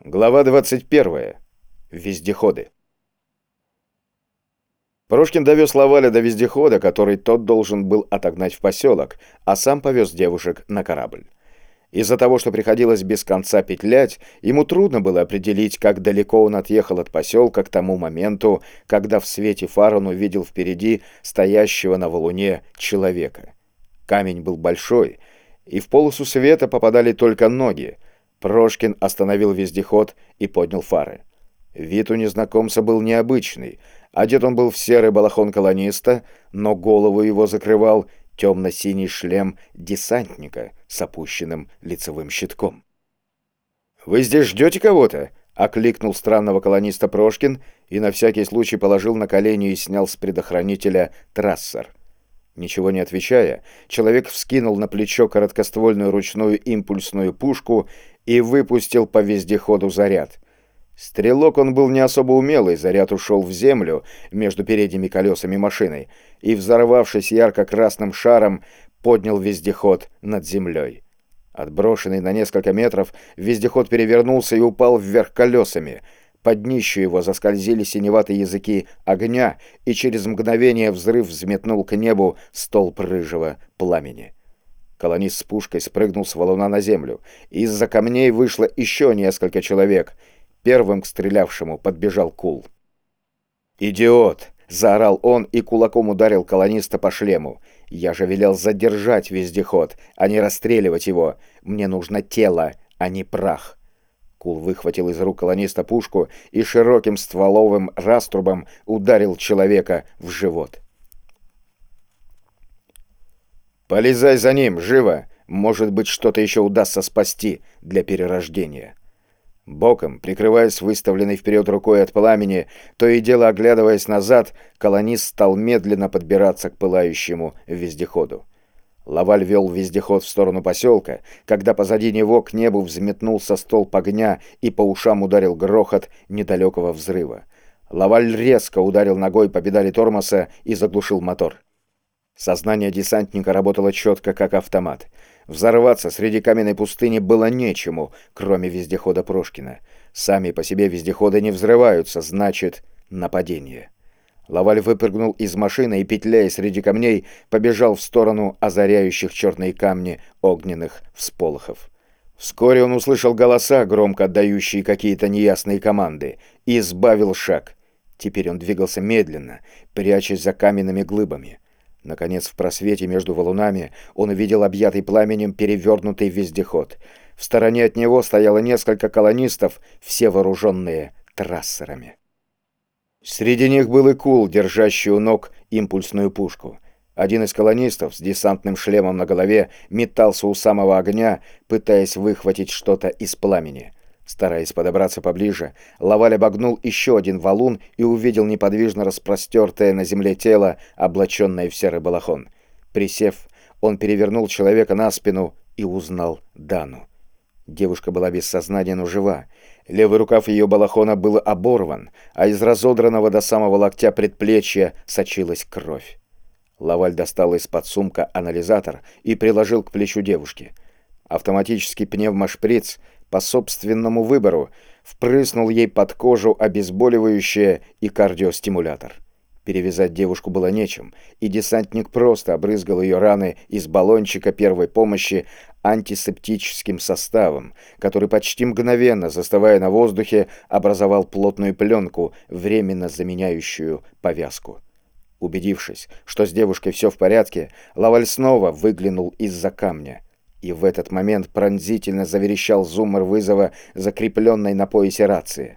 Глава 21. Вездеходы. Прошкин довез Лаваля до вездехода, который тот должен был отогнать в поселок, а сам повез девушек на корабль. Из-за того, что приходилось без конца петлять, ему трудно было определить, как далеко он отъехал от поселка к тому моменту, когда в свете фар он увидел впереди стоящего на валуне человека. Камень был большой, и в полосу света попадали только ноги. Прошкин остановил вездеход и поднял фары. Вид у незнакомца был необычный. Одет он был в серый балахон колониста, но голову его закрывал темно-синий шлем десантника с опущенным лицевым щитком. «Вы здесь ждете кого-то?» — окликнул странного колониста Прошкин и на всякий случай положил на колени и снял с предохранителя трассер. Ничего не отвечая, человек вскинул на плечо короткоствольную ручную импульсную пушку и выпустил по вездеходу заряд. Стрелок он был не особо умелый, заряд ушел в землю между передними колесами машины и, взорвавшись ярко-красным шаром, поднял вездеход над землей. Отброшенный на несколько метров, вездеход перевернулся и упал вверх колесами. Под днищу его заскользили синеватые языки огня, и через мгновение взрыв взметнул к небу столб рыжего пламени. Колонист с пушкой спрыгнул с валуна на землю. Из-за камней вышло еще несколько человек. Первым к стрелявшему подбежал Кул. «Идиот!» — заорал он и кулаком ударил колониста по шлему. «Я же велел задержать вездеход, а не расстреливать его. Мне нужно тело, а не прах». Кул выхватил из рук колониста пушку и широким стволовым раструбом ударил человека в живот. «Полезай за ним, живо! Может быть, что-то еще удастся спасти для перерождения». Боком, прикрываясь выставленной вперед рукой от пламени, то и дело оглядываясь назад, колонист стал медленно подбираться к пылающему вездеходу. Лаваль вел вездеход в сторону поселка, когда позади него к небу взметнулся столб огня и по ушам ударил грохот недалекого взрыва. Лаваль резко ударил ногой по педали тормоза и заглушил мотор. Сознание десантника работало четко, как автомат. Взорваться среди каменной пустыни было нечему, кроме вездехода Прошкина. Сами по себе вездеходы не взрываются, значит, нападение. Лаваль выпрыгнул из машины и, петляя среди камней, побежал в сторону озаряющих черные камни огненных всполохов. Вскоре он услышал голоса, громко отдающие какие-то неясные команды, и сбавил шаг. Теперь он двигался медленно, прячась за каменными глыбами. Наконец, в просвете между валунами он увидел объятый пламенем перевернутый вездеход. В стороне от него стояло несколько колонистов, все вооруженные трассерами. Среди них был и Кул, держащий у ног импульсную пушку. Один из колонистов с десантным шлемом на голове метался у самого огня, пытаясь выхватить что-то из пламени. Стараясь подобраться поближе, Лаваль обогнул еще один валун и увидел неподвижно распростертое на земле тело, облаченное в серый балахон. Присев, он перевернул человека на спину и узнал Дану. Девушка была без сознания, но жива. Левый рукав ее балахона был оборван, а из разодранного до самого локтя предплечья сочилась кровь. Лаваль достал из-под сумка анализатор и приложил к плечу девушки. Автоматический пневмошприц по собственному выбору впрыснул ей под кожу обезболивающее и кардиостимулятор. Перевязать девушку было нечем, и десантник просто обрызгал ее раны из баллончика первой помощи антисептическим составом, который почти мгновенно, застывая на воздухе, образовал плотную пленку, временно заменяющую повязку. Убедившись, что с девушкой все в порядке, Лаваль снова выглянул из-за камня. И в этот момент пронзительно заверещал зуммер вызова, закрепленной на поясе рации.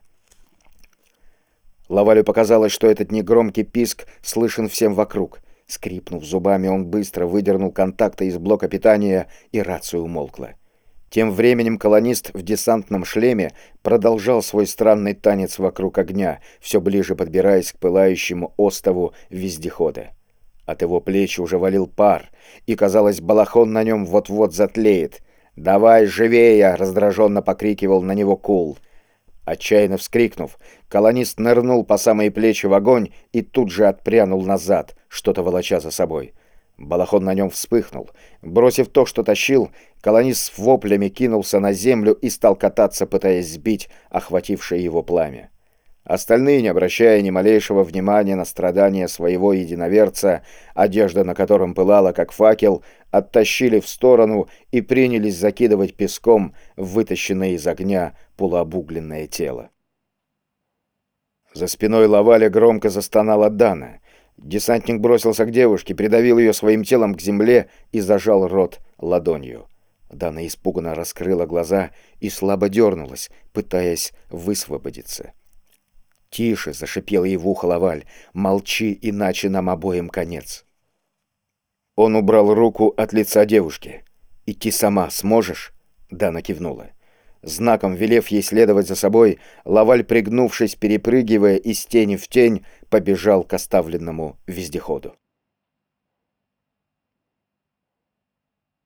Лавалю показалось, что этот негромкий писк слышен всем вокруг. Скрипнув зубами, он быстро выдернул контакты из блока питания, и рация умолкла. Тем временем колонист в десантном шлеме продолжал свой странный танец вокруг огня, все ближе подбираясь к пылающему остову вездехода. От его плеч уже валил пар, и, казалось, балахон на нем вот-вот затлеет. «Давай живее!» — раздраженно покрикивал на него Кул. Отчаянно вскрикнув, колонист нырнул по самые плечи в огонь и тут же отпрянул назад, что-то волоча за собой. Балахон на нем вспыхнул. Бросив то, что тащил, колонист с воплями кинулся на землю и стал кататься, пытаясь сбить охватившее его пламя. Остальные, не обращая ни малейшего внимания на страдания своего единоверца, одежда на котором пылала как факел, оттащили в сторону и принялись закидывать песком вытащенное из огня полуобугленное тело. За спиной Лаваля громко застонала Дана. Десантник бросился к девушке, придавил ее своим телом к земле и зажал рот ладонью. Дана испуганно раскрыла глаза и слабо дернулась, пытаясь высвободиться. «Тише!» — зашипел ей в ухо Лаваль. «Молчи, иначе нам обоим конец!» Он убрал руку от лица девушки. «Идти сама сможешь?» — Дана кивнула. Знаком велев ей следовать за собой, Лаваль, пригнувшись, перепрыгивая из тени в тень, побежал к оставленному вездеходу.